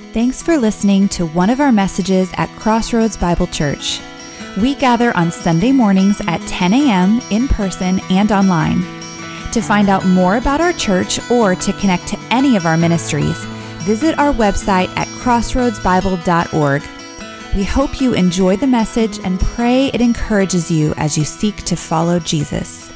Thanks for listening to one of our messages at Crossroads Bible Church. We gather on Sunday mornings at 10 a.m. in person and online. To find out more about our church or to connect to any of our ministries, visit our website at crossroadsbible.org. We hope you enjoy the message and pray it encourages you as you seek to follow Jesus.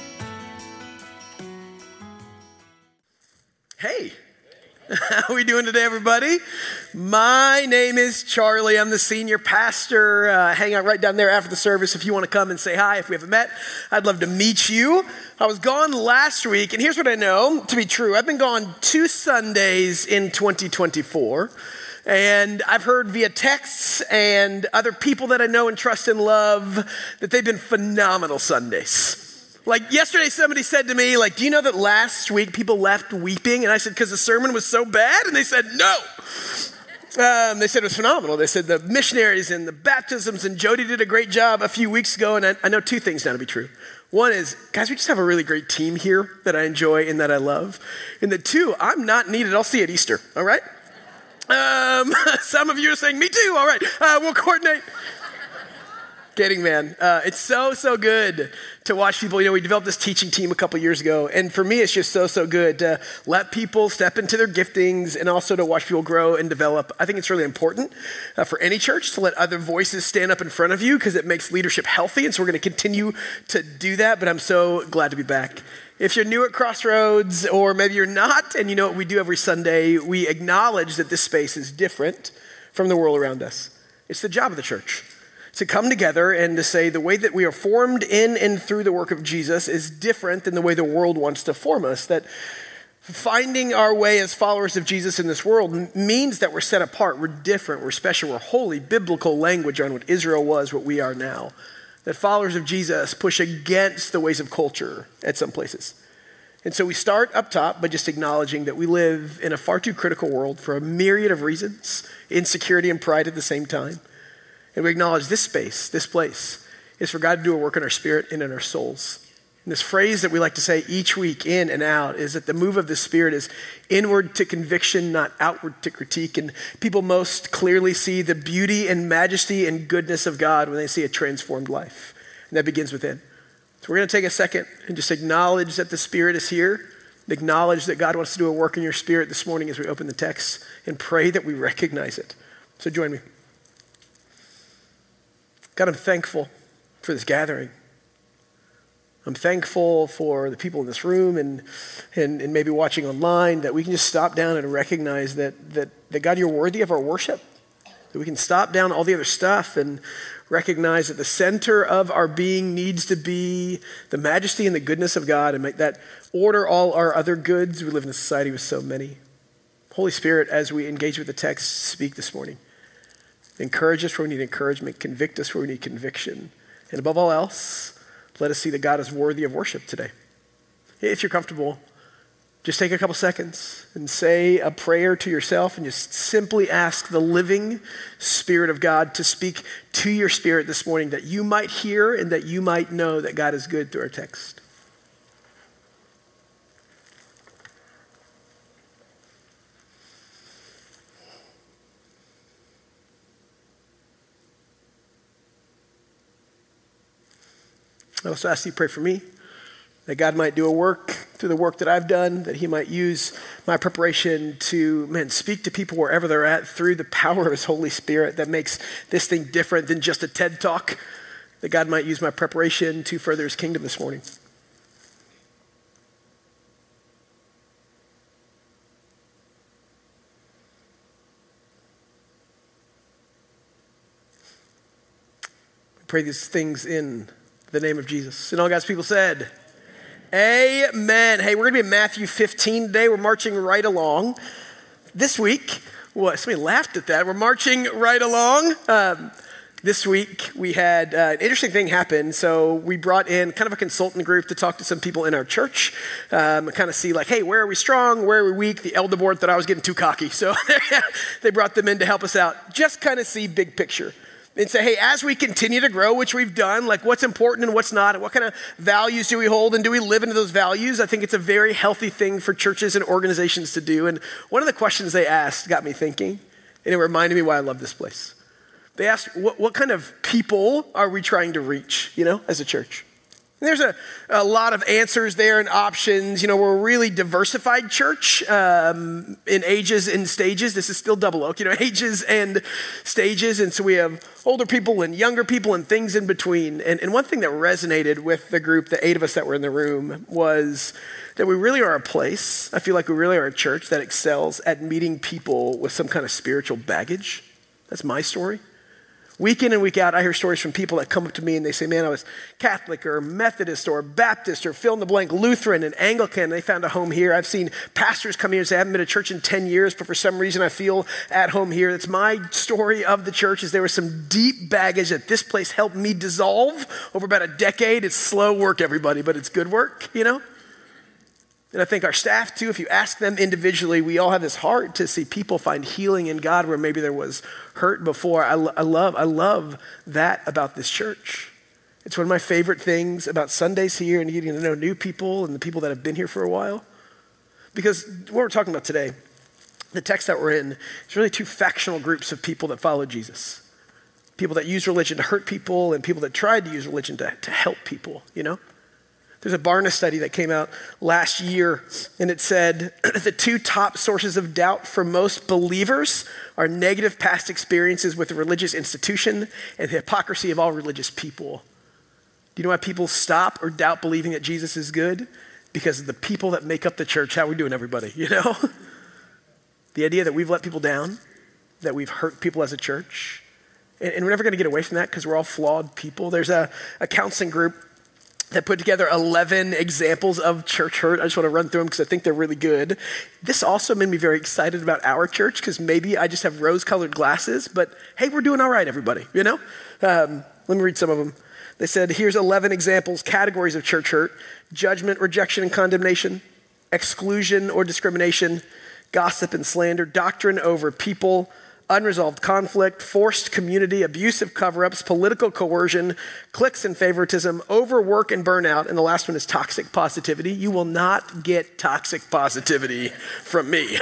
Hey, how are we doing today, everybody? My name is Charlie. I'm the senior pastor. Hang out right down there after the service if you want to come and say hi. If we haven't met, I'd love to meet you. I was gone last week, and here's what I know to be true. I've been gone 2 Sundays in 2024, and I've heard via texts and other people that I know and trust and love that they've been phenomenal Sundays. Like yesterday, somebody said to me, do you know that last week people left weeping? And I said, because the sermon was so bad? And they said, no. They said it was phenomenal. They said the missionaries and the baptisms and Jody did a great job a few weeks ago. And I know 2 things now to be true. One is, guys, we just have a really great team here that I enjoy and that I love. And the 2, I'm not needed. I'll see you at Easter, all right? Some of you are saying, me too, all right. We'll coordinate. Kidding, man. It's so good to watch people. We developed this teaching team a couple years ago, and for me, it's just so good to let people step into their giftings and also to watch people grow and develop. I think it's really important for any church to let other voices stand up in front of you because it makes leadership healthy, and so we're going to continue to do that, but I'm so glad to be back. If you're new at Crossroads, or maybe you're not, and you know what we do every Sunday, we acknowledge that this space is different from the world around us. It's the job of the church to come together and to say the way that we are formed in and through the work of Jesus is different than the way the world wants to form us. That finding our way as followers of Jesus in this world means that we're set apart, we're different, we're special, we're holy, biblical language on what Israel was, what we are now. That followers of Jesus push against the ways of culture at some places. And so we start up top by just acknowledging that we live in a far too critical world for a myriad of reasons, insecurity and pride at the same time. And we acknowledge this space, this place, is for God to do a work in our spirit and in our souls. And this phrase that we like to say each week in and out is that the move of the Spirit is inward to conviction, not outward to critique. And people most clearly see the beauty and majesty and goodness of God when they see a transformed life. And that begins within. So we're going to take a second and just acknowledge that the Spirit is here. Acknowledge that God wants to do a work in your spirit this morning as we open the text, and pray that we recognize it. So join me. God, I'm thankful for this gathering. I'm thankful for the people in this room and maybe watching online, that we can just stop down and recognize that God, you're worthy of our worship. That we can stop down all the other stuff and recognize that the center of our being needs to be the majesty and the goodness of God, and make that order all our other goods. We live in a society with so many. Holy Spirit, as we engage with the text, speak this morning. Encourage us where we need encouragement. Convict us where we need conviction. And above all else, let us see that God is worthy of worship today. If you're comfortable, just take a couple seconds and say a prayer to yourself and just simply ask the living Spirit of God to speak to your spirit this morning, that you might hear and that you might know that God is good through our text. I also ask you to pray for me, that God might do a work through the work that I've done, that he might use my preparation to, speak to people wherever they're at through the power of his Holy Spirit that makes this thing different than just a TED Talk, that God might use my preparation to further his kingdom this morning. We pray these things in the name of Jesus. And all God's people said, amen. Hey, we're going to be in Matthew 15 today. We're marching right along. This week, somebody laughed at that. We're marching right along. This week, we had an interesting thing happen. So we brought in kind of a consultant group to talk to some people in our church, kind of see hey, where are we strong? Where are we weak? The elder board thought I was getting too cocky. So they brought them in to help us out. Just kind of see big picture. And say, hey, as we continue to grow, which we've done, what's important and what's not, and what kind of values do we hold, and do we live into those values? I think it's a very healthy thing for churches and organizations to do. And one of the questions they asked got me thinking. And it reminded me why I love this place. They asked, what kind of people are we trying to reach, as a church? And there's a lot of answers there and options. We're a really diversified church in ages and stages. This is still Double Oak, ages and stages. And so we have older people and younger people and things in between. And one thing that resonated with the group, the 8 of us that were in the room, was that we really are a place, I feel like we really are a church that excels at meeting people with some kind of spiritual baggage. That's my story. Week in and week out, I hear stories from people that come up to me and they say, man, I was Catholic or Methodist or Baptist or fill in the blank, Lutheran and Anglican, and they found a home here. I've seen pastors come here and say, I haven't been to church in 10 years, but for some reason I feel at home here. That's my story of the church, is there was some deep baggage that this place helped me dissolve over about a decade. It's slow work, everybody, but it's good work, And I think our staff too, if you ask them individually, we all have this heart to see people find healing in God where maybe there was hurt before. I love that about this church. It's one of my favorite things about Sundays here and getting to know new people and the people that have been here for a while. Because what we're talking about today, the text that we're in, is really 2 factional groups of people that follow Jesus. People that use religion to hurt people and people that tried to use religion to help people, There's a Barna study that came out last year, and it said the 2 top sources of doubt for most believers are negative past experiences with a religious institution and the hypocrisy of all religious people. Do you know why people stop or doubt believing that Jesus is good? Because of the people that make up the church. How are we doing, everybody? The idea that we've let people down, that we've hurt people as a church, and we're never going to get away from that because we're all flawed people. There's a counseling group that put together 11 examples of church hurt. I just want to run through them because I think they're really good. This also made me very excited about our church because maybe I just have rose-colored glasses, but hey, we're doing all right, everybody, Let me read some of them. They said, here's 11 examples, categories of church hurt: judgment, rejection, and condemnation, exclusion or discrimination, gossip and slander, doctrine over people, unresolved conflict, forced community, abusive cover-ups, political coercion, cliques and favoritism, overwork and burnout, and the last one is toxic positivity. You will not get toxic positivity from me,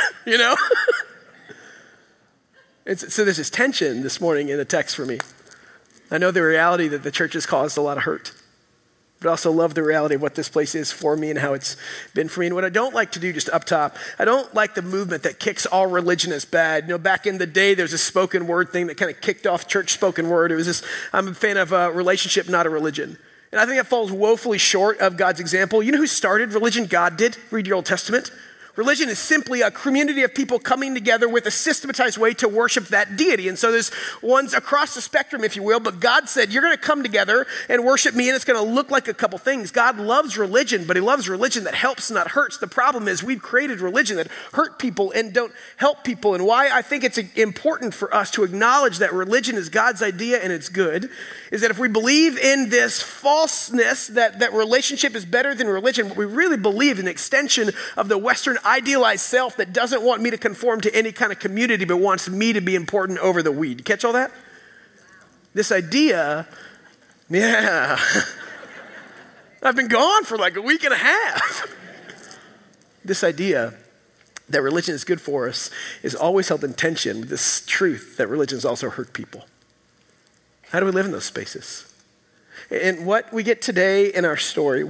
So there's this tension this morning in the text for me. I know the reality that the church has caused a lot of hurt, but I also love the reality of what this place is for me and how it's been for me. And what I don't like to do, just up top, I don't like the movement that kicks all religion as bad. Back in the day, there's a spoken word thing that kind of kicked off church spoken word. It was this, I'm a fan of a relationship, not a religion. And I think that falls woefully short of God's example. You know who started religion? God did. Read your Old Testament. Religion is simply a community of people coming together with a systematized way to worship that deity. And so there's ones across the spectrum, if you will, but God said, you're going to come together and worship me, and it's going to look like a couple things. God loves religion, but he loves religion that helps, not hurts. The problem is we've created religion that hurt people and don't help people. And why I think it's important for us to acknowledge that religion is God's idea and it's good is that if we believe in this falseness that relationship is better than religion, what we really believe in an extension of the Western idealized self that doesn't want me to conform to any kind of community but wants me to be important over the weed. Catch all that? This idea, yeah. I've been gone for like a week and a half. This idea that religion is good for us is always held in tension with this truth that religions also hurt people. How do we live in those spaces? And what we get today in our story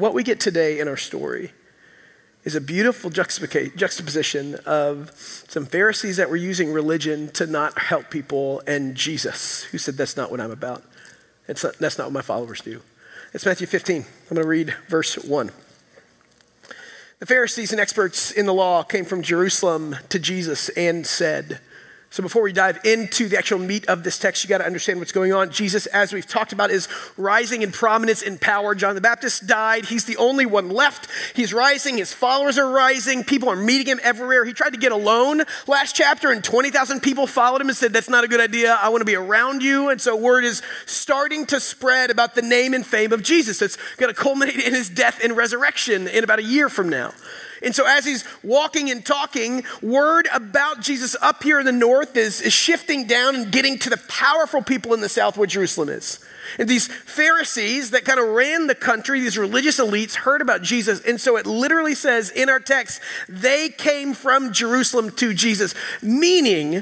is a beautiful juxtaposition of some Pharisees that were using religion to not help people and Jesus, who said, that's not what I'm about. That's not what my followers do. It's Matthew 15. I'm going to read verse 1. The Pharisees and experts in the law came from Jerusalem to Jesus and said, so before we dive into the actual meat of this text, you got to understand what's going on. Jesus, as we've talked about, is rising in prominence and power. John the Baptist died. He's the only one left. He's rising. His followers are rising. People are meeting him everywhere. He tried to get alone last chapter, and 20,000 people followed him and said, that's not a good idea. I want to be around you. And so word is starting to spread about the name and fame of Jesus. It's going to culminate in his death and resurrection in about a year from now. And so as he's walking and talking, word about Jesus up here in the north is shifting down and getting to the powerful people in the south where Jerusalem is. And these Pharisees that kind of ran the country, these religious elites, heard about Jesus. And so it literally says in our text, they came from Jerusalem to Jesus, meaning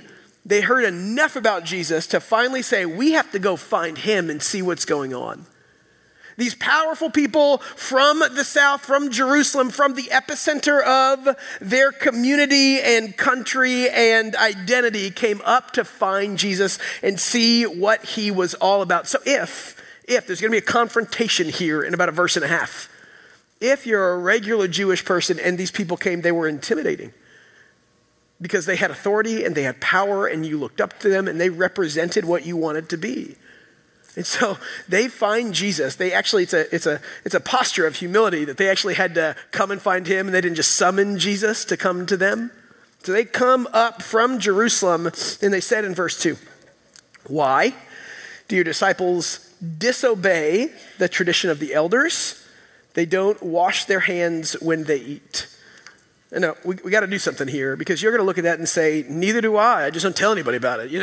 They heard enough about Jesus to finally say, we have to go find him and see what's going on. These powerful people from the south, from Jerusalem, from the epicenter of their community and country and identity came up to find Jesus and see what he was all about. So if there's going to be a confrontation here in about a verse and a half, if you're a regular Jewish person and these people came, they were intimidating because they had authority and they had power and you looked up to them and they represented what you wanted to be. And so they find Jesus. They actually, it's a posture of humility that they actually had to come and find him, and they didn't just summon Jesus to come to them. So they come up from Jerusalem, and they said in verse 2, why do your disciples disobey the tradition of the elders? They don't wash their hands when they eat. And no, we got to do something here, because you're going to look at that and say, neither do I. I just don't tell anybody about it,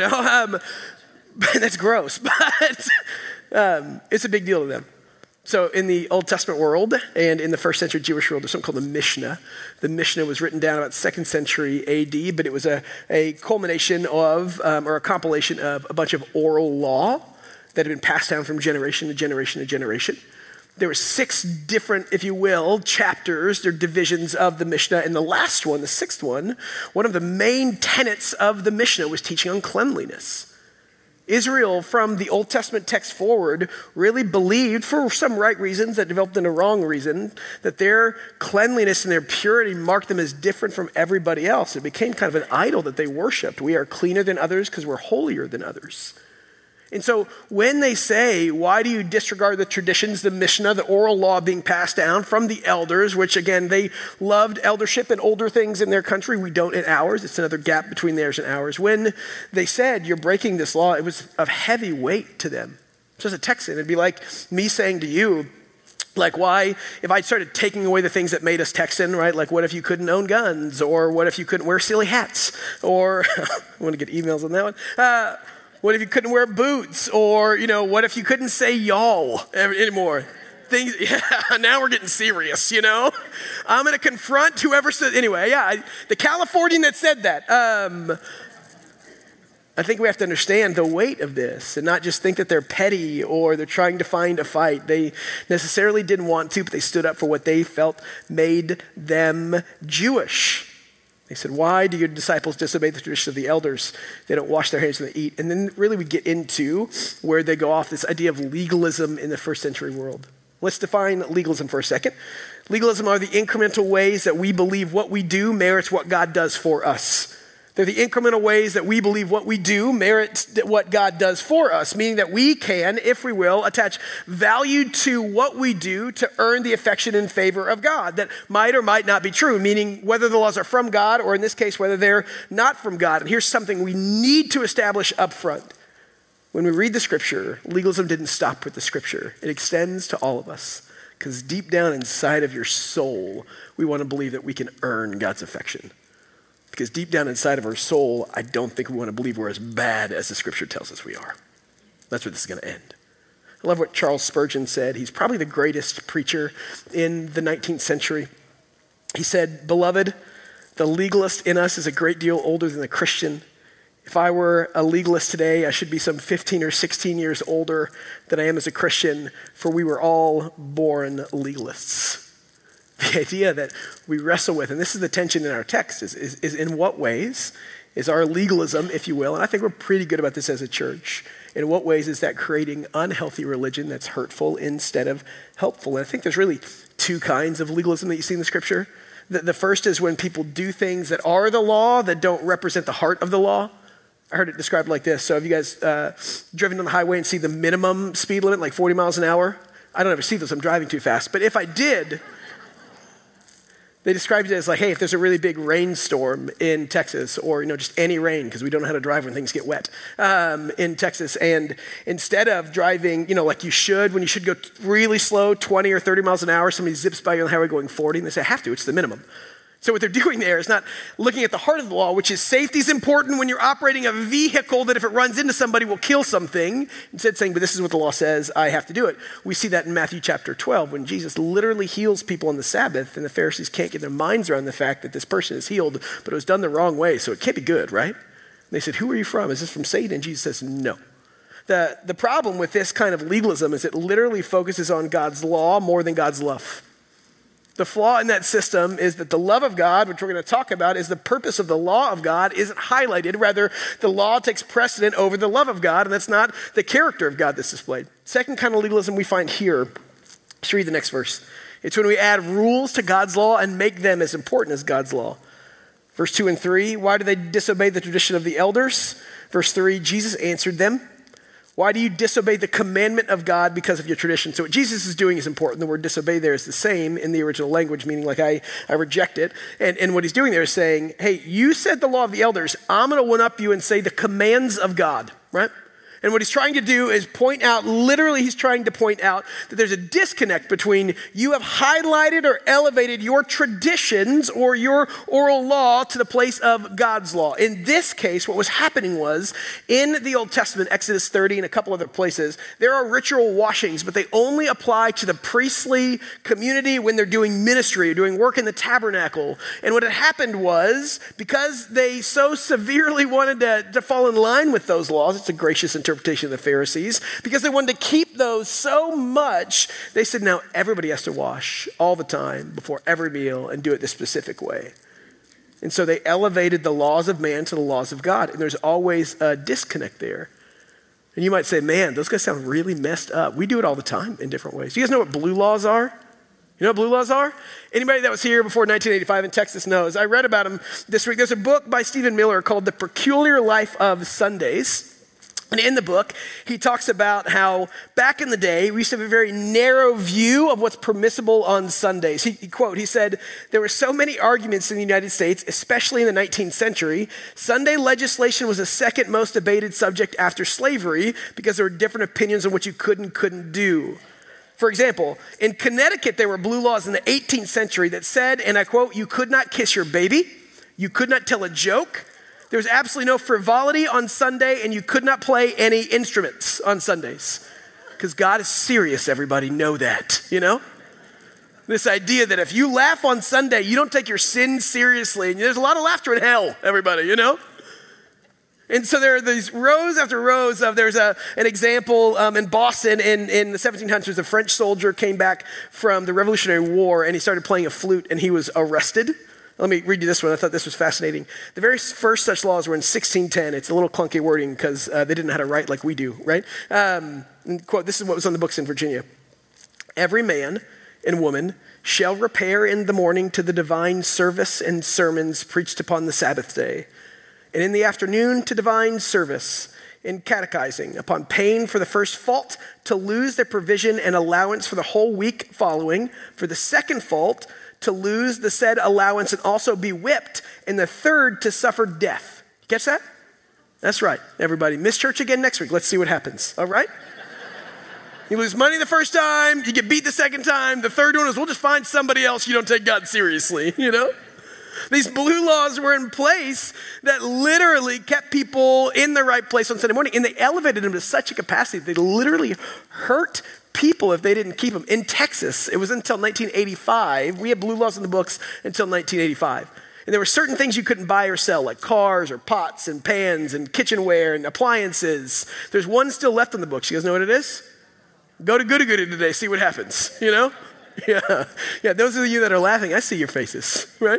That's gross, but it's a big deal to them. So in the Old Testament world and in the first century Jewish world, there's something called the Mishnah. The Mishnah was written down about 2nd century AD, but it was a culmination of, or a compilation of a bunch of oral law that had been passed down from generation to generation to generation. There were 6 different, if you will, chapters or divisions of the Mishnah. And the last one, the 6th one of the main tenets of the Mishnah was teaching on cleanliness. Israel, from the Old Testament text forward, really believed, for some right reasons that developed in a wrong reason, that their cleanliness and their purity marked them as different from everybody else. It became kind of an idol that they worshiped. We are cleaner than others because we're holier than others. And so when they say, why do you disregard the traditions, the Mishnah, the oral law being passed down from the elders, which again, they loved eldership and older things in their country. We don't in ours. It's another gap between theirs and ours. When they said, you're breaking this law, it was of heavy weight to them. Just a Texan, it'd be like me saying to you, like, why, if I started taking away the things that made us Texan, right? Like, what if you couldn't own guns? Or what if you couldn't wear silly hats? Or, I want to get emails on that one. What if you couldn't wear boots? Or, what if you couldn't say y'all anymore? Things, now we're getting serious, I'm going to confront whoever said, the Californian that said that. I think we have to understand the weight of this and not just think that they're petty or they're trying to find a fight. They necessarily didn't want to, but they stood up for what they felt made them Jewish. They said, why do your disciples disobey the tradition of the elders? They don't wash their hands when they eat. And then really we get into where they go off this idea of legalism in the first century world. Let's define legalism for a second. Legalism are the incremental ways that we believe what we do merits what God does for us. They're the incremental ways that we believe what we do merits what God does for us, meaning that we can, if we will, attach value to what we do to earn the affection and favor of God. That might or might not be true, meaning whether the laws are from God or in this case, whether they're not from God. And here's something we need to establish up front. When we read the scripture, legalism didn't stop with the scripture. It extends to all of us. Because deep down inside of your soul, we want to believe that we can earn God's affection. Because deep down inside of our soul, I don't think we want to believe we're as bad as the scripture tells us we are. That's where this is going to end. I love what Charles Spurgeon said. He's probably the greatest preacher in the 19th century. He said, "Beloved, the legalist in us is a great deal older than the Christian. If I were a legalist today, I should be some 15 or 16 years older than I am as a Christian, for we were all born legalists." The idea that we wrestle with, and this is the tension in our text, is in what ways is our legalism, if you will, and I think we're pretty good about this as a church, in what ways is that creating unhealthy religion that's hurtful instead of helpful? And I think there's really 2 kinds of legalism that you see in the scripture. The first is when people do things that are the law that don't represent the heart of the law. I heard it described like this. So have you guys driven on the highway and see the minimum speed limit, like 40 miles an hour? I don't ever see those, I'm driving too fast. But if I did, they described it as like, hey, if there's a really big rainstorm in Texas or, just any rain, because we don't know how to drive when things get wet in Texas. And instead of driving, like you should, when you should go really slow, 20 or 30 miles an hour, somebody zips by you on the highway going 40 and they say, I have to, it's the minimum. So what they're doing there is not looking at the heart of the law, which is safety is important when you're operating a vehicle that if it runs into somebody will kill something. Instead saying, but this is what the law says, I have to do it. We see that in Matthew chapter 12 when Jesus literally heals people on the Sabbath and the Pharisees can't get their minds around the fact that this person is healed, but it was done the wrong way, so it can't be good, right? They said, who are you from? Is this from Satan? And Jesus says, no. The problem with this kind of legalism is it literally focuses on God's law more than God's love. The flaw in that system is that the love of God, which we're going to talk about, is the purpose of the law of God isn't highlighted. Rather, the law takes precedent over the love of God, and that's not the character of God that's displayed. Second kind of legalism we find here. Let's read the next verse. It's when we add rules to God's law and make them as important as God's law. Verse 2 and 3, why do they disobey the tradition of the elders? Verse 3, Jesus answered them, why do you disobey the commandment of God because of your tradition? So what Jesus is doing is important. The word disobey there is the same in the original language, meaning like I reject it. And what he's doing there is saying, hey, you said the law of the elders. I'm going to one-up you and say the commands of God, right? And what he's trying to do is he's trying to point out that there's a disconnect between you have highlighted or elevated your traditions or your oral law to the place of God's law. In this case, what was happening was in the Old Testament, Exodus 30 and a couple other places, there are ritual washings, but they only apply to the priestly community when they're doing ministry or doing work in the tabernacle. And what had happened was because they so severely wanted to fall in line with those laws, it's a gracious interpretation of the Pharisees, because they wanted to keep those so much, they said, now everybody has to wash all the time before every meal and do it the specific way. And so they elevated the laws of man to the laws of God, and there's always a disconnect there. And you might say, man, those guys sound really messed up. We do it all the time in different ways. Do you guys know what blue laws are? You know what blue laws are? Anybody that was here before 1985 in Texas knows. I read about them this week. There's a book by Stephen Miller called The Peculiar Life of Sundays. And in the book, he talks about how back in the day, we used to have a very narrow view of what's permissible on Sundays. He said, there were so many arguments in the United States, especially in the 19th century. Sunday legislation was the second most debated subject after slavery because there were different opinions on what you could and couldn't do. For example, in Connecticut, there were blue laws in the 18th century that said, and I quote, you could not kiss your baby, you could not tell a joke, there was absolutely no frivolity on Sunday, and you could not play any instruments on Sundays. Because God is serious, everybody, know that, you know? This idea that if you laugh on Sunday, you don't take your sin seriously, and there's a lot of laughter in hell, everybody, you know? And so there are these rows after rows of, there's an example in Boston in the 1700s, a French soldier came back from the Revolutionary War, and he started playing a flute, and he was arrested. Let me read you this one. I thought this was fascinating. The very first such laws were in 1610. It's a little clunky wording because they didn't know how to write like we do, right? And quote, this is what was on the books in Virginia. Every man and woman shall repair in the morning to the divine service and sermons preached upon the Sabbath day, and in the afternoon to divine service and catechizing, upon pain for the first fault to lose their provision and allowance for the whole week following, for the second fault to lose the said allowance and also be whipped, and the third to suffer death. Catch that? That's right, everybody. Miss church again next week. Let's see what happens, all right? You lose money the first time, you get beat the second time. The third one is we'll just find somebody else you don't take God seriously, you know? These blue laws were in place that literally kept people in the right place on Sunday morning, and they elevated them to such a capacity that they literally hurt people if they didn't keep them. In Texas, it was until 1985. We had blue laws in the books until 1985. And there were certain things you couldn't buy or sell, like cars or pots and pans and kitchenware and appliances. There's one still left in the books. You guys know what it is? Go to Goody Goody today, see what happens, you know? Yeah, those of you that are laughing, I see your faces, right?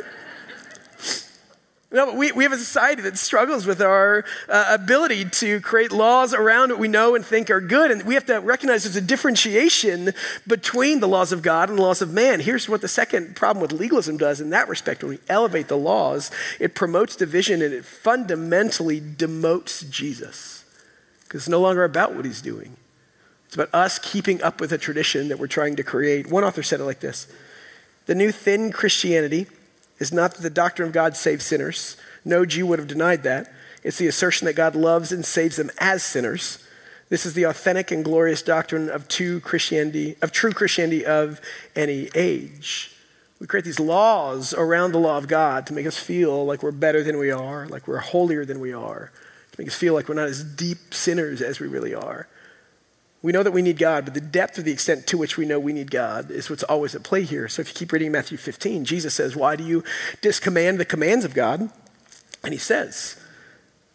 No, but we have a society that struggles with our ability to create laws around what we know and think are good. And we have to recognize there's a differentiation between the laws of God and the laws of man. Here's what the second problem with legalism does in that respect. When we elevate the laws, it promotes division and it fundamentally demotes Jesus. Because it's no longer about what he's doing. It's about us keeping up with a tradition that we're trying to create. One author said it like this: the new thin Christianity is not that the doctrine of God saves sinners. No Jew would have denied that. It's the assertion that God loves and saves them as sinners. This is the authentic and glorious doctrine of true Christianity of any age. We create these laws around the law of God to make us feel like we're better than we are, like we're holier than we are, to make us feel like we're not as deep sinners as we really are. We know that we need God, but the depth or the extent to which we know we need God is what's always at play here. So if you keep reading Matthew 15, Jesus says, why do you discommand the commands of God? And he says,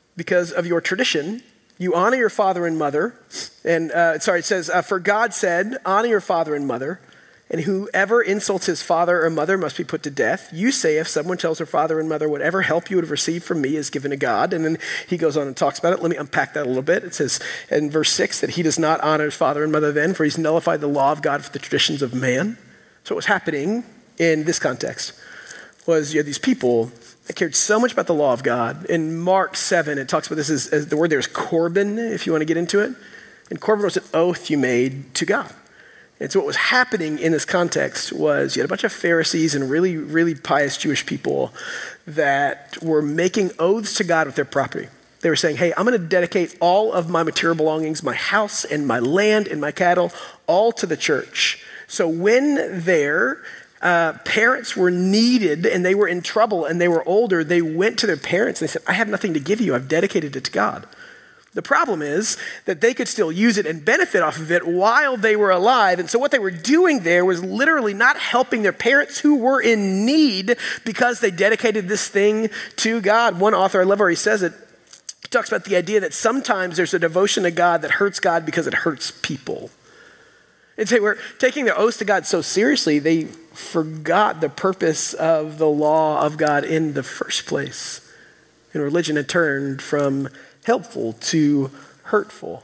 because of your tradition, you honor your father and mother. And it says, for God said, honor your father and mother, and whoever insults his father or mother must be put to death. You say, if someone tells their father and mother, whatever help you would have received from me is given to God. And then he goes on and talks about it. Let me unpack that a little bit. It says in verse 6 that he does not honor his father and mother then, for he's nullified the law of God for the traditions of man. So what was happening in this context was you had these people that cared so much about the law of God. In Mark 7, it talks about this as the word there is Corban, if you want to get into it. And Corban was an oath you made to God. And so what was happening in this context was you had a bunch of Pharisees and really, really pious Jewish people that were making oaths to God with their property. They were saying, hey, I'm going to dedicate all of my material belongings, my house and my land and my cattle, all to the church. So when their parents were needed and they were in trouble and they were older, they went to their parents and they said, I have nothing to give you. I've dedicated it to God. The problem is that they could still use it and benefit off of it while they were alive. And so what they were doing there was literally not helping their parents who were in need because they dedicated this thing to God. One author, I love where he says it, he talks about the idea that sometimes there's a devotion to God that hurts God because it hurts people. And say we're taking their oaths to God so seriously, they forgot the purpose of the law of God in the first place. And religion had turned from helpful to hurtful.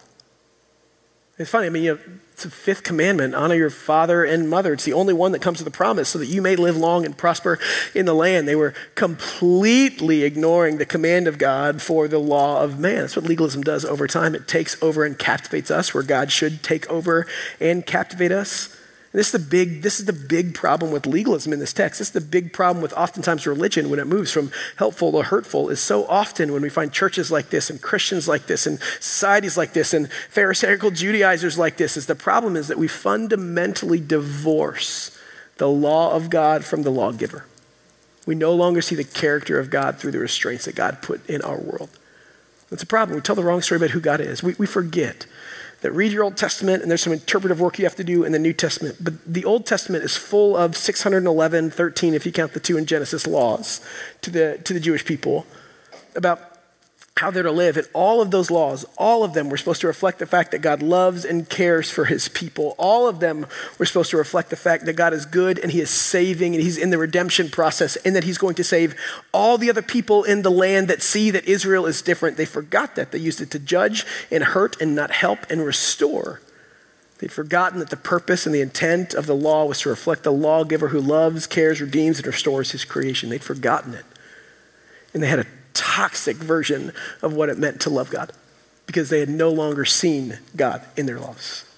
It's funny, it's the fifth commandment, honor your father and mother. It's the only one that comes with the promise so that you may live long and prosper in the land. They were completely ignoring the command of God for the law of man. That's what legalism does over time. It takes over and captivates us where God should take over and captivate us. And this is the big problem with legalism in this text. This is the big problem with oftentimes religion when it moves from helpful to hurtful is so often when we find churches like this and Christians like this and societies like this and Pharisaical Judaizers like this is the problem is that we fundamentally divorce the law of God from the lawgiver. We no longer see the character of God through the restraints that God put in our world. That's a problem. We tell the wrong story about who God is. We forget that read your Old Testament and there's some interpretive work you have to do in the New Testament. But the Old Testament is full of 611, 13, if you count the 2 in Genesis, laws to the Jewish people about how they're to live. And all of those laws, all of them were supposed to reflect the fact that God loves and cares for his people. All of them were supposed to reflect the fact that God is good and he is saving and he's in the redemption process and that he's going to save all the other people in the land that see that Israel is different. They forgot that. They used it to judge and hurt and not help and restore. They'd forgotten that the purpose and the intent of the law was to reflect the lawgiver who loves, cares, redeems, and restores his creation. They'd forgotten it. And they had a toxic version of what it meant to love God because they had no longer seen God in their lives.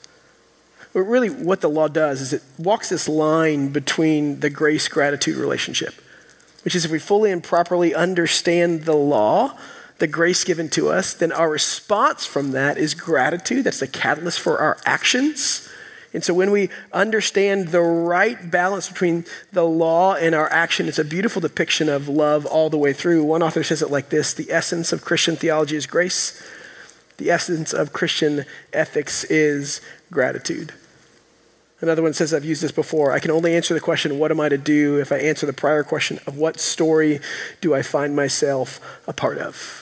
But really what the law does is it walks this line between the grace-gratitude relationship, which is if we fully and properly understand the law, the grace given to us, then our response from that is gratitude. That's the catalyst for our actions. And so when we understand the right balance between the law and our action, it's a beautiful depiction of love all the way through. One author says it like this: the essence of Christian theology is grace. The essence of Christian ethics is gratitude. Another one says, I've used this before, I can only answer the question, what am I to do, if I answer the prior question of what story do I find myself a part of?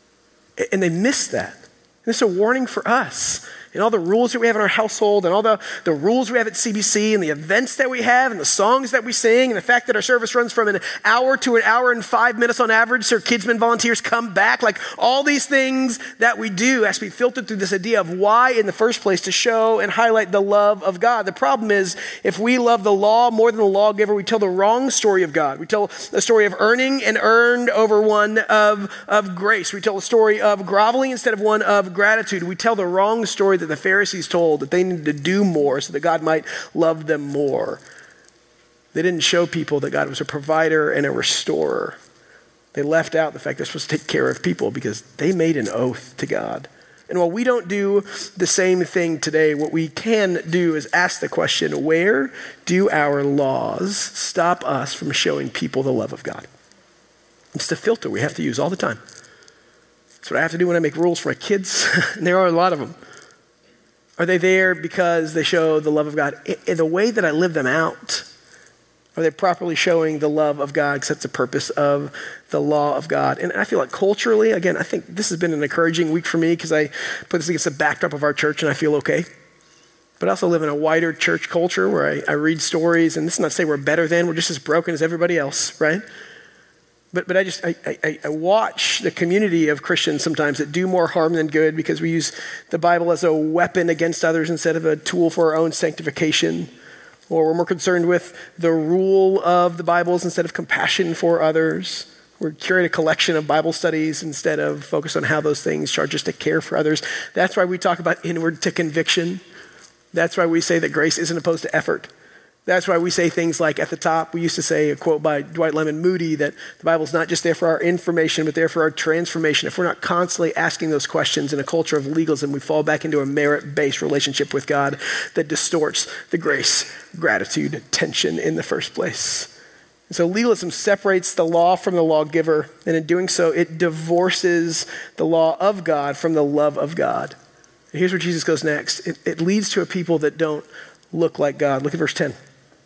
And they miss that. And this is a warning for us. And all the rules that we have in our household and all the rules we have at CBC and the events that we have and the songs that we sing and the fact that our service runs from an hour to an hour and 5 minutes on average so Kidsmen volunteers come back. Like all these things that we do has to be filtered through this idea of why in the first place to show and highlight the love of God. The problem is if we love the law more than the lawgiver, we tell the wrong story of God. We tell the story of earning and earned over one of grace. We tell a story of groveling instead of one of gratitude. We tell the wrong story that the Pharisees told, that they needed to do more so that God might love them more. They didn't show people that God was a provider and a restorer. They left out the fact they're supposed to take care of people because they made an oath to God. And while we don't do the same thing today, what we can do is ask the question, where do our laws stop us from showing people the love of God? It's the filter we have to use all the time. That's what I have to do when I make rules for my kids, and there are a lot of them. Are they there because they show the love of God? In the way that I live them out Are they properly showing the love of God? Because that's the purpose of the law of God. And I feel like culturally, again, I think this has been an encouraging week for me because I put this against the backdrop of our church and I feel okay. But I also live in a wider church culture where I read stories, and this is not to say we're better than, we're just as broken as everybody else, right? But I watch the community of Christians sometimes that do more harm than good because we use the Bible as a weapon against others instead of a tool for our own sanctification. Or we're more concerned with the rule of the Bibles instead of compassion for others. We curate a collection of Bible studies instead of focus on how those things charge us to care for others. That's why we talk about inward to conviction. That's why we say that grace isn't opposed to effort. That's why we say things like at the top, we used to say a quote by Dwight Lyman Moody that the Bible's not just there for our information, but there for our transformation. If we're not constantly asking those questions in a culture of legalism, we fall back into a merit-based relationship with God that distorts the grace, gratitude, tension in the first place. And so legalism separates the law from the lawgiver, and in doing so, it divorces the law of God from the love of God. And here's where Jesus goes next. It leads to a people that don't look like God. Look at verse 10.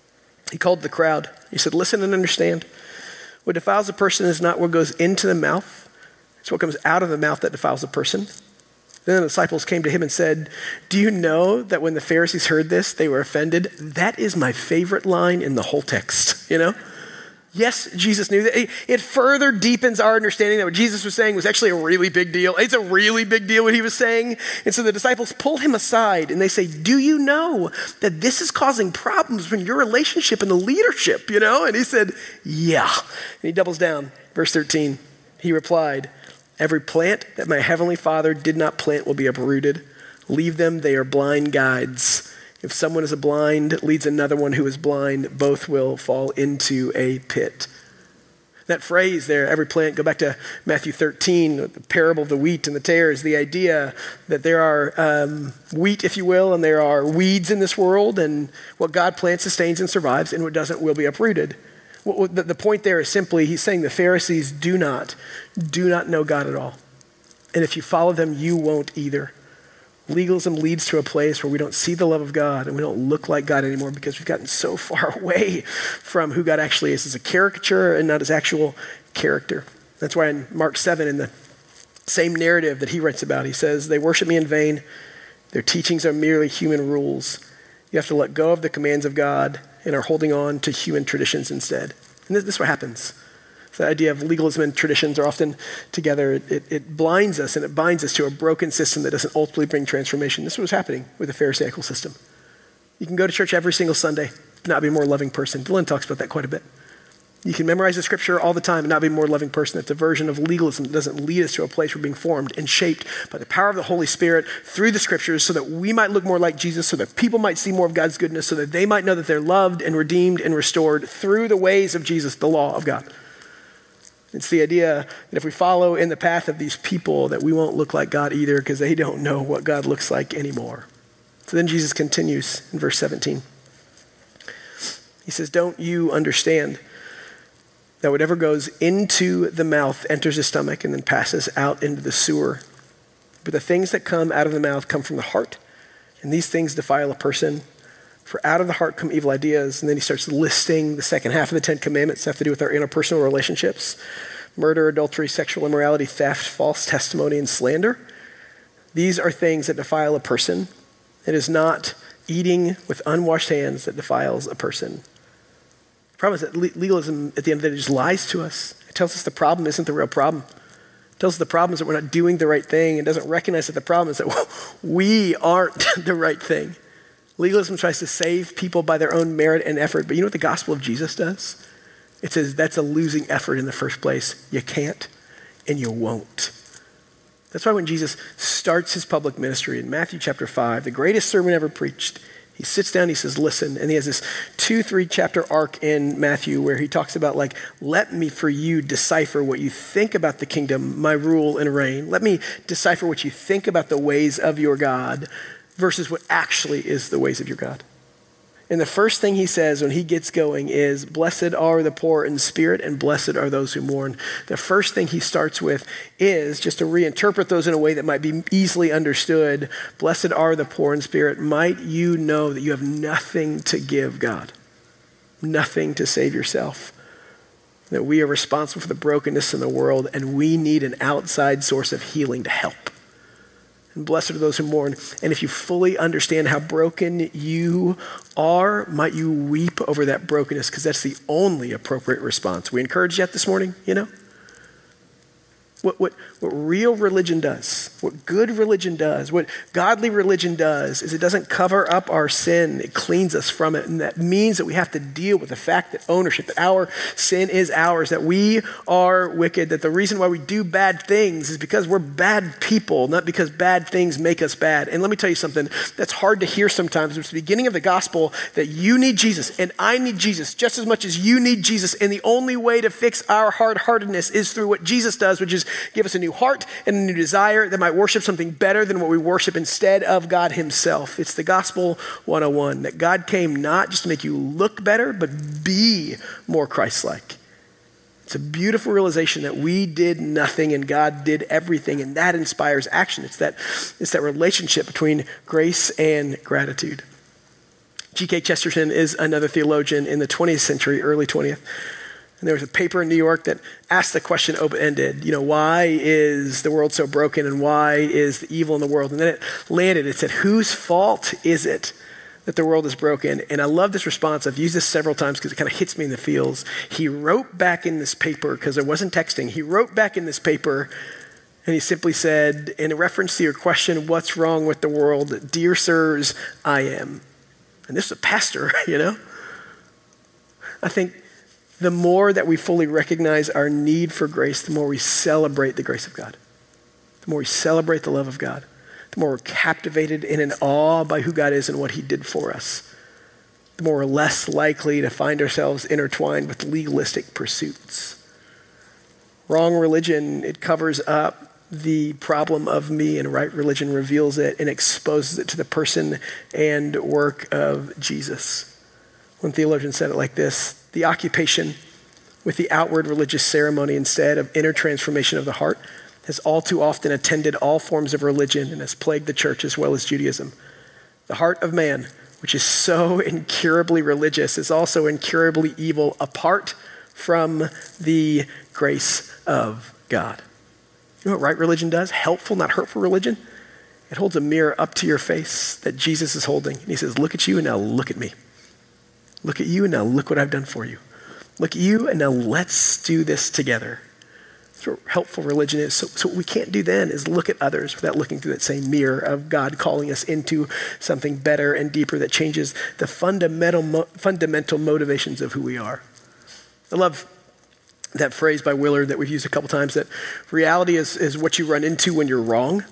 He called the crowd. He said, listen and understand. What defiles a person is not what goes into the mouth. It's what comes out of the mouth that defiles a person. Then the disciples came to him and said, do you know that when the Pharisees heard this, they were offended? That is my favorite line in the whole text, you know? Yes, Jesus knew that. It further deepens our understanding that what Jesus was saying was actually a really big deal. It's a really big deal what he was saying. And so the disciples pull him aside and they say, do you know that this is causing problems in your relationship and the leadership, you know? And he said, yeah. And he doubles down. Verse 13, he replied, every plant that my heavenly Father did not plant will be uprooted. Leave them, they are blind guides. If someone is blind, leads another one who is blind, both will fall into a pit. That phrase there, every plant, go back to Matthew 13, the parable of the wheat and the tares, the idea that there are wheat, if you will, and there are weeds in this world, and what God plants sustains and survives, and what doesn't will be uprooted. The point there is simply, he's saying the Pharisees do not know God at all. And if you follow them, you won't either. Legalism leads to a place where we don't see the love of God and we don't look like God anymore because we've gotten so far away from who God actually is as a caricature and not his actual character. That's why in Mark 7, in the same narrative that he writes about, he says, they worship me in vain. Their teachings are merely human rules. You have to let go of the commands of God and are holding on to human traditions instead. And this is what happens. The idea of legalism and traditions are often together. It blinds us and it binds us to a broken system that doesn't ultimately bring transformation. This is what's happening with the Pharisaical system. You can go to church every single Sunday, but not be a more loving person. Dylan talks about that quite a bit. You can memorize the scripture all the time and not be a more loving person. It's a version of legalism that doesn't lead us to a place where we're being formed and shaped by the power of the Holy Spirit through the scriptures so that we might look more like Jesus, so that people might see more of God's goodness, so that they might know that they're loved and redeemed and restored through the ways of Jesus, the law of God. It's the idea that if we follow in the path of these people that we won't look like God either because they don't know what God looks like anymore. So then Jesus continues in verse 17. He says, don't you understand that whatever goes into the mouth enters the stomach and then passes out into the sewer? But the things that come out of the mouth come from the heart, and these things defile a person. For out of the heart come evil ideas. And then he starts listing the second half of the 10 Commandments that have to do with our interpersonal relationships. Murder, adultery, sexual immorality, theft, false testimony, and slander. These are things that defile a person. It is not eating with unwashed hands that defiles a person. The problem is that legalism, at the end of the day, just lies to us. It tells us the problem isn't the real problem. It tells us the problem is that we're not doing the right thing. It doesn't recognize that the problem is that we aren't the right thing. Legalism tries to save people by their own merit and effort, but you know what the gospel of Jesus does? It says that's a losing effort in the first place. You can't and you won't. That's why when Jesus starts his public ministry in Matthew chapter 5, the greatest sermon ever preached, he sits down, he says, listen, and he has this 2-3 chapter arc in Matthew where he talks about like, let me for you decipher what you think about the kingdom, my rule and reign. Let me decipher what you think about the ways of your God versus what actually is the ways of your God. And the first thing he says when he gets going is, blessed are the poor in spirit and blessed are those who mourn. The first thing he starts with is, just to reinterpret those in a way that might be easily understood, blessed are the poor in spirit. Might you know that you have nothing to give God. nothing to save yourself, that we are responsible for the brokenness in the world, and we need an outside source of healing to help. And blessed are those who mourn. And if you fully understand how broken you are, might you weep over that brokenness, because that's the only appropriate response. We encourage that this morning, What real religion does, what good religion does, what godly religion does is it doesn't cover up our sin. It cleans us from it. And that means that we have to deal with the fact that ownership, that our sin is ours, that we are wicked, that the reason why we do bad things is because we're bad people, not because bad things make us bad. And let me tell you something that's hard to hear sometimes. It's the beginning of the gospel that you need Jesus and I need Jesus just as much as you need Jesus. And the only way to fix our hard-heartedness is through what Jesus does, which is give us a new heart and a new desire that might worship something better than what we worship instead of God himself. It's the gospel 101, that God came not just to make you look better, but be more Christ-like. It's a beautiful realization that we did nothing and God did everything, and that inspires action. It's that relationship between grace and gratitude. G.K. Chesterton is another theologian in the 20th century, early 20th. And there was a paper in New York that asked the question open-ended, why is the world so broken and why is the evil in the world? And then it landed, it said, whose fault is it that the world is broken? And I love this response. I've used this several times because it kind of hits me in the feels. He wrote back in this paper, because there wasn't texting, he wrote back in this paper and he simply said, in reference to your question, what's wrong with the world? Dear sirs, I am. And this is a pastor, I think the more that we fully recognize our need for grace, the more we celebrate the grace of God. The more we celebrate the love of God, the more we're captivated and in awe by who God is and what he did for us, the more we're less likely to find ourselves intertwined with legalistic pursuits. Wrong religion, it covers up the problem of me, and right religion reveals it and exposes it to the person and work of Jesus. One theologian said it like this: the occupation with the outward religious ceremony instead of inner transformation of the heart has all too often attended all forms of religion and has plagued the church as well as Judaism. The heart of man, which is so incurably religious, is also incurably evil apart from the grace of God. You know what right religion does? Helpful, not hurtful religion. It holds a mirror up to your face that Jesus is holding. And he says, look at you and now look at me. Look at you and now look what I've done for you. Look at you and now let's do this together. That's what helpful religion is. So what we can't do then is look at others without looking through that same mirror of God calling us into something better and deeper that changes the fundamental motivations of who we are. I love that phrase by Willard that we've used a couple times, that reality is what you run into when you're wrong,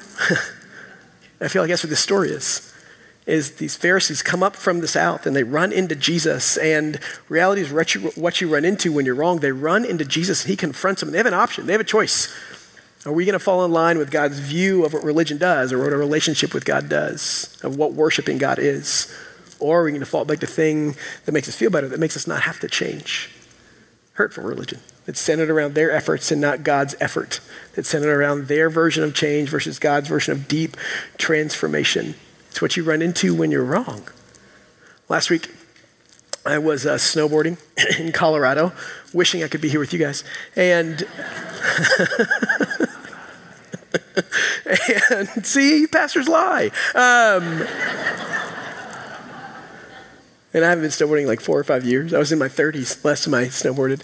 I feel like that's what this story is these Pharisees come up from the south and they run into Jesus, and reality is what you run into when you're wrong. They run into Jesus and he confronts them. They have an option. They have a choice. Are we going to fall in line with God's view of what religion does, or what a relationship with God does, of what worshiping God is? Or are we going to fall back to the thing that makes us feel better, that makes us not have to change? Hurtful religion. It's centered around their efforts and not God's effort. It's centered around their version of change versus God's version of deep transformation. It's what you run into when you're wrong. Last week, I was snowboarding in Colorado, wishing I could be here with you guys. And see, pastors lie. And I haven't been snowboarding in like 4 or 5 years. I was in my 30s last time I snowboarded.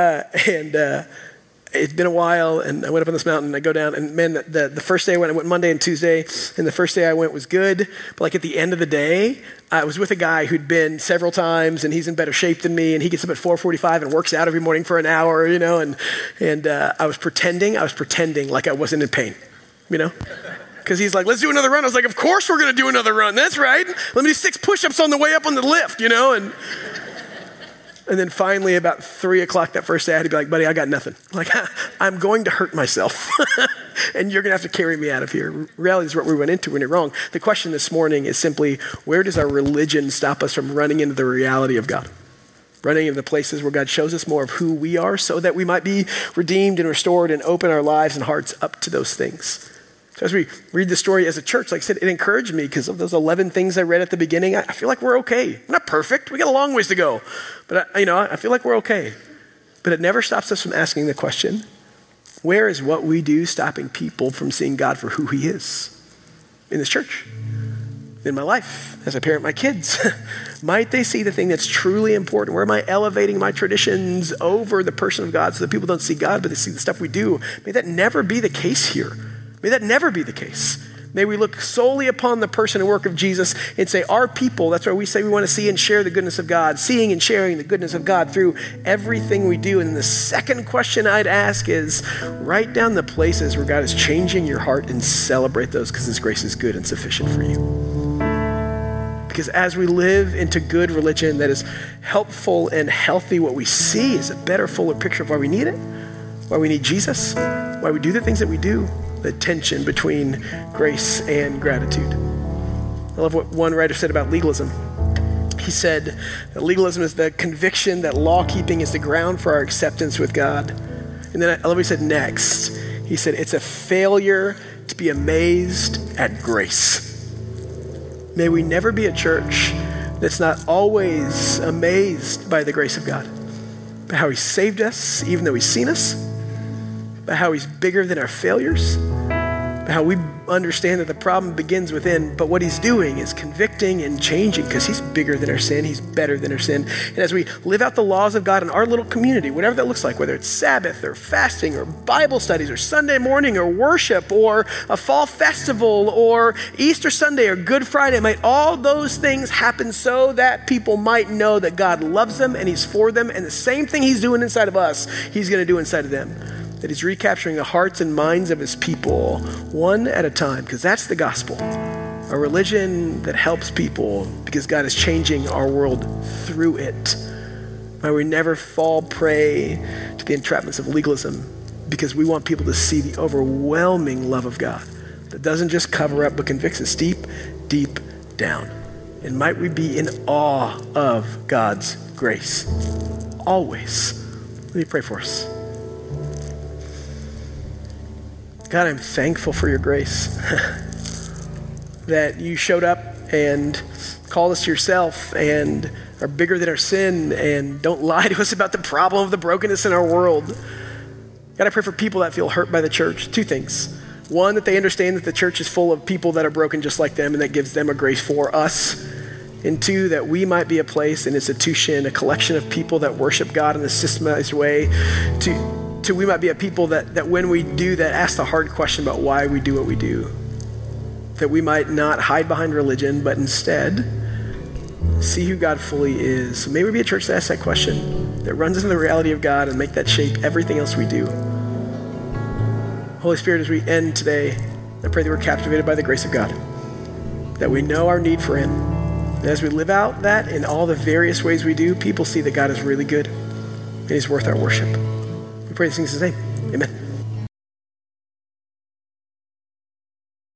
It's been a while, and I went up on this mountain, and I go down, and man, the first day I went Monday and Tuesday, and the first day I went was good, but like at the end of the day, I was with a guy who'd been several times, and he's in better shape than me, and he gets up at 4:45 and works out every morning for an hour, and I was pretending like I wasn't in pain, Because he's like, let's do another run. I was like, of course we're going to do another run. That's right. Let me do 6 push-ups on the way up on the lift, And then finally, about 3 o'clock that first day, I had to be like, buddy, I got nothing. Like, I'm going to hurt myself. And you're going to have to carry me out of here. Reality is what we went into when you're wrong. The question this morning is simply, where does our religion stop us from running into the reality of God? Running into the places where God shows us more of who we are so that we might be redeemed and restored and open our lives and hearts up to those things. So as we read the story as a church, like I said, it encouraged me because of those 11 things I read at the beginning. I feel like we're okay. We're not perfect. We got a long ways to go. But I feel like we're okay. But it never stops us from asking the question, where is what we do stopping people from seeing God for who he is in this church, in my life, as I parent my kids? Might they see the thing that's truly important? Where am I elevating my traditions over the person of God so that people don't see God, but they see the stuff we do? May that never be the case here. May that never be the case. May we look solely upon the person and work of Jesus and say, our people, that's why we say we want to see and share the goodness of God, seeing and sharing the goodness of God through everything we do. And the second question I'd ask is, write down the places where God is changing your heart and celebrate those because his grace is good and sufficient for you. Because as we live into good religion that is helpful and healthy, what we see is a better, fuller picture of why we need it, why we need Jesus, why we do the things that we do. The tension between grace and gratitude. I love what one writer said about legalism. He said that legalism is the conviction that law-keeping is the ground for our acceptance with God. And then I love what he said next. He said, it's a failure to be amazed at grace. May we never be a church that's not always amazed by the grace of God, by how he saved us, even though he's seen us, by how he's bigger than our failures, by how we understand that the problem begins within, but what he's doing is convicting and changing because he's bigger than our sin, he's better than our sin. And as we live out the laws of God in our little community, whatever that looks like, whether it's Sabbath or fasting or Bible studies or Sunday morning or worship or a fall festival or Easter Sunday or Good Friday, might all those things happen so that people might know that God loves them and he's for them, and the same thing he's doing inside of us, he's going to do inside of them. That he's recapturing the hearts and minds of his people one at a time, because that's the gospel. A religion that helps people because God is changing our world through it. May we never fall prey to the entrapments of legalism because we want people to see the overwhelming love of God that doesn't just cover up but convicts us deep, deep down. And might we be in awe of God's grace always. Let me pray for us. God, I'm thankful for your grace, that you showed up and called us to yourself and are bigger than our sin and don't lie to us about the problem of the brokenness in our world. God, I pray for people that feel hurt by the church. Two things. One, that they understand that the church is full of people that are broken just like them and that gives them a grace for us. And two, that we might be a place, an institution, a collection of people that worship God in a systematized way we might be a people that when we do that, ask the hard question about why we do what we do. That we might not hide behind religion, but instead see who God fully is. So may we be a church that asks that question, that runs into the reality of God and make that shape everything else we do. Holy Spirit, as we end today, I pray that we're captivated by the grace of God, that we know our need for him. And as we live out that in all the various ways we do, people see that God is really good and he's worth our worship. We pray these things in his name. Amen.